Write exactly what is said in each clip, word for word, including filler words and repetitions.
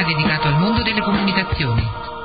dedicato al mondo delle comunicazioni.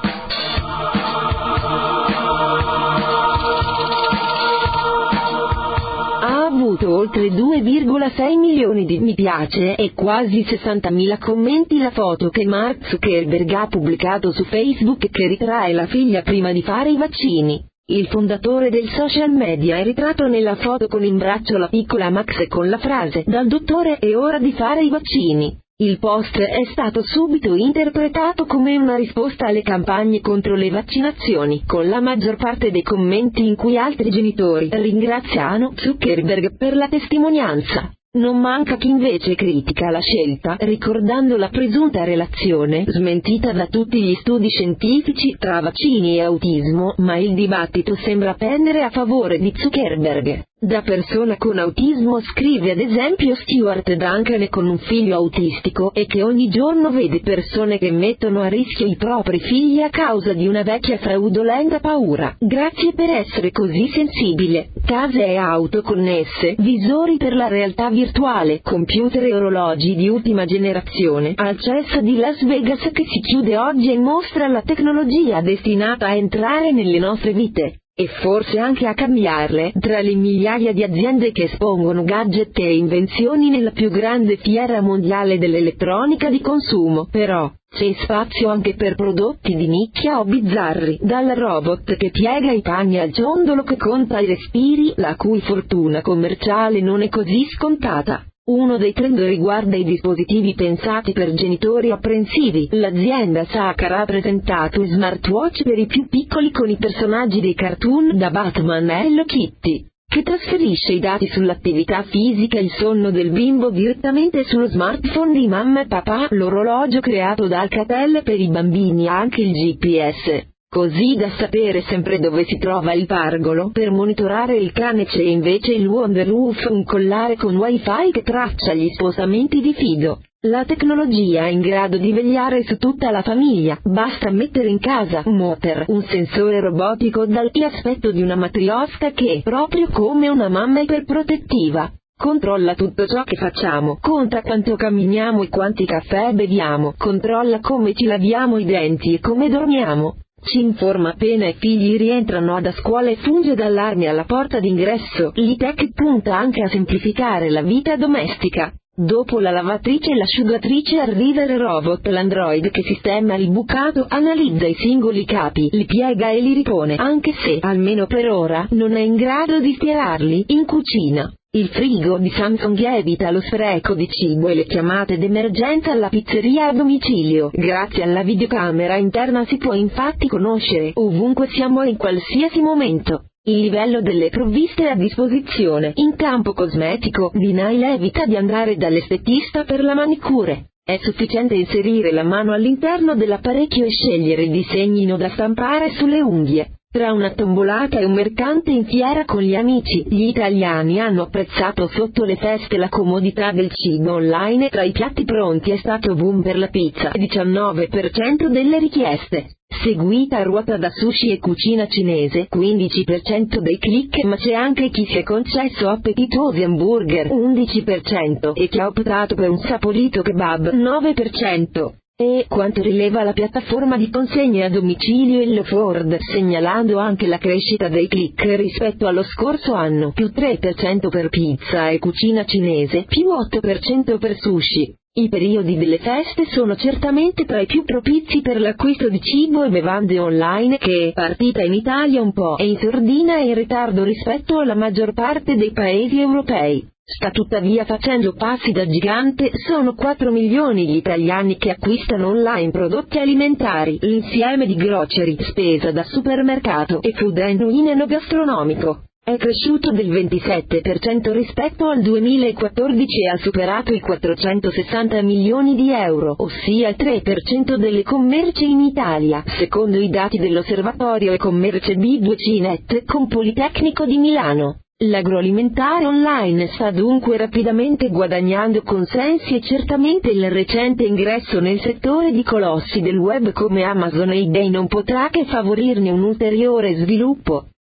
Ha avuto oltre due virgola sei milioni di mi piace e quasi sessantamila commenti la foto che Mark Zuckerberg ha pubblicato su Facebook che ritrae la figlia prima di fare i vaccini. Il fondatore del social media è ritratto nella foto con in braccio la piccola Max e con la frase «Dal dottore è ora di fare i vaccini». Il post è stato subito interpretato come una risposta alle campagne contro le vaccinazioni, con la maggior parte dei commenti in cui altri genitori ringraziano Zuckerberg per la testimonianza. Non manca chi invece critica la scelta, ricordando la presunta relazione, smentita da tutti gli studi scientifici, tra vaccini e autismo, ma il dibattito sembra pendere a favore di Zuckerberg. Da persona con autismo scrive ad esempio Stuart Duncan con un figlio autistico e che ogni giorno vede persone che mettono a rischio i propri figli a causa di una vecchia fraudolenta paura. Grazie per essere così sensibile. Case e auto connesse, visori per la realtà virtuale, computer e orologi di ultima generazione. Al C E S di Las Vegas che si chiude oggi e mostra la tecnologia destinata a entrare nelle nostre vite. E forse anche a cambiarle, tra le migliaia di aziende che espongono gadget e invenzioni nella più grande fiera mondiale dell'elettronica di consumo, però, c'è spazio anche per prodotti di nicchia o bizzarri, dal robot che piega i panni al ciondolo che conta i respiri, la cui fortuna commerciale non è così scontata. Uno dei trend riguarda i dispositivi pensati per genitori apprensivi. L'azienda Sakura ha presentato smartwatch per i più piccoli con i personaggi dei cartoon da Batman e Hello Kitty, che trasferisce i dati sull'attività fisica e il sonno del bimbo direttamente sullo smartphone di mamma e papà. L'orologio creato da Alcatel per i bambini ha anche il G P S, così da sapere sempre dove si trova il pargolo. Per monitorare il cane c'è invece il Wonderwoof, un collare con wifi che traccia gli spostamenti di fido. La tecnologia è in grado di vegliare su tutta la famiglia, basta mettere in casa Motor, un sensore robotico dall'aspetto di una matriosca che, proprio come una mamma iperprotettiva, controlla tutto ciò che facciamo, conta quanto camminiamo e quanti caffè beviamo, controlla come ci laviamo i denti e come dormiamo. Ci informa appena i figli rientrano da scuola e funge da allarme alla porta d'ingresso. L'I T E C punta anche a semplificare la vita domestica. Dopo la lavatrice e l'asciugatrice arriva il robot, l'android che sistema il bucato, analizza i singoli capi, li piega e li ripone, anche se, almeno per ora, non è in grado di stirarli in cucina. Il frigo di Samsung evita lo spreco di cibo e le chiamate d'emergenza alla pizzeria a domicilio. Grazie alla videocamera interna si può infatti conoscere ovunque siamo e in qualsiasi momento il livello delle provviste a disposizione. In campo cosmetico, Dinail evita di andare dall'estetista per la manicure. È sufficiente inserire la mano all'interno dell'apparecchio e scegliere i disegnino da stampare sulle unghie. Tra una tombolata e un mercante in fiera con gli amici, gli italiani hanno apprezzato sotto le feste la comodità del cibo online e tra i piatti pronti è stato boom per la pizza, diciannove per cento delle richieste, seguita a ruota da sushi e cucina cinese, quindici per cento dei click, ma c'è anche chi si è concesso appetitosi hamburger, undici per cento, e chi ha optato per un saporito kebab, nove per cento. E quanto rileva la piattaforma di consegne a domicilio il Ford, segnalando anche la crescita dei click rispetto allo scorso anno, più tre per cento per pizza e cucina cinese, più otto per cento per sushi. I periodi delle feste sono certamente tra i più propizi per l'acquisto di cibo e bevande online che, partita in Italia un po' e in sordina, è in ritardo rispetto alla maggior parte dei paesi europei. Sta tuttavia facendo passi da gigante, sono quattro milioni gli italiani che acquistano online prodotti alimentari, l'insieme di grocery, spesa da supermercato e food and wine enogastronomico. È cresciuto del ventisette per cento rispetto al duemilaquattordici e ha superato i quattrocentosessanta milioni di euro, ossia il tre per cento delle commerci in Italia, secondo i dati dell'osservatorio e-commerce B due C Net con Politecnico di Milano. L'agroalimentare online sta dunque rapidamente guadagnando consensi e certamente il recente ingresso nel settore di colossi del web come Amazon e eBay non potrà che favorirne un ulteriore sviluppo.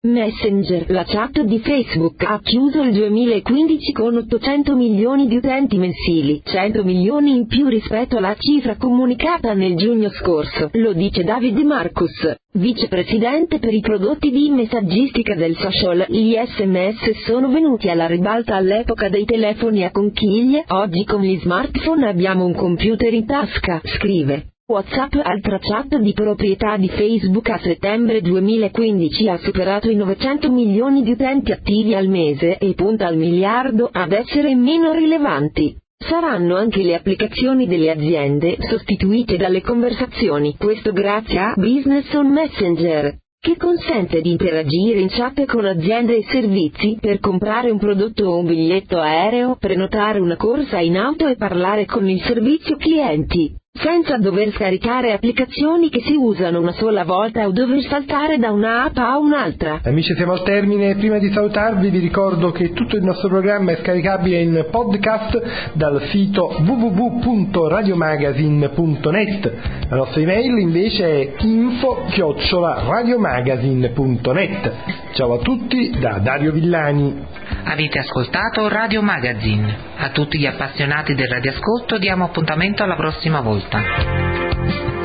Messenger, la chat di Facebook, ha chiuso il duemilaquindici con ottocento milioni di utenti mensili, cento milioni in più rispetto alla cifra comunicata nel giugno scorso, lo dice David Marcus, vicepresidente per i prodotti di messaggistica del social. Gli sms sono venuti alla ribalta all'epoca dei telefoni a conchiglie, oggi con gli smartphone abbiamo un computer in tasca, scrive. WhatsApp, altra chat di proprietà di Facebook, a settembre duemilaquindici ha superato i novecento milioni di utenti attivi al mese e punta al miliardo. Ad essere meno rilevanti saranno anche le applicazioni delle aziende, sostituite dalle conversazioni, questo grazie a Business on Messenger, che consente di interagire in chat con aziende e servizi per comprare un prodotto o un biglietto aereo, prenotare una corsa in auto e parlare con il servizio clienti, senza dover scaricare applicazioni che si usano una sola volta o dover saltare da una app a un'altra. Amici, siamo al termine. Prima di salutarvi vi ricordo che tutto il nostro programma è scaricabile in podcast dal sito w w w punto radiomagazine punto net. La nostra email invece è info chiocciola radiomagazine punto net. Ciao a tutti da Dario Villani. Avete ascoltato Radio Magazine. A tutti gli appassionati del radioascolto diamo appuntamento alla prossima volta.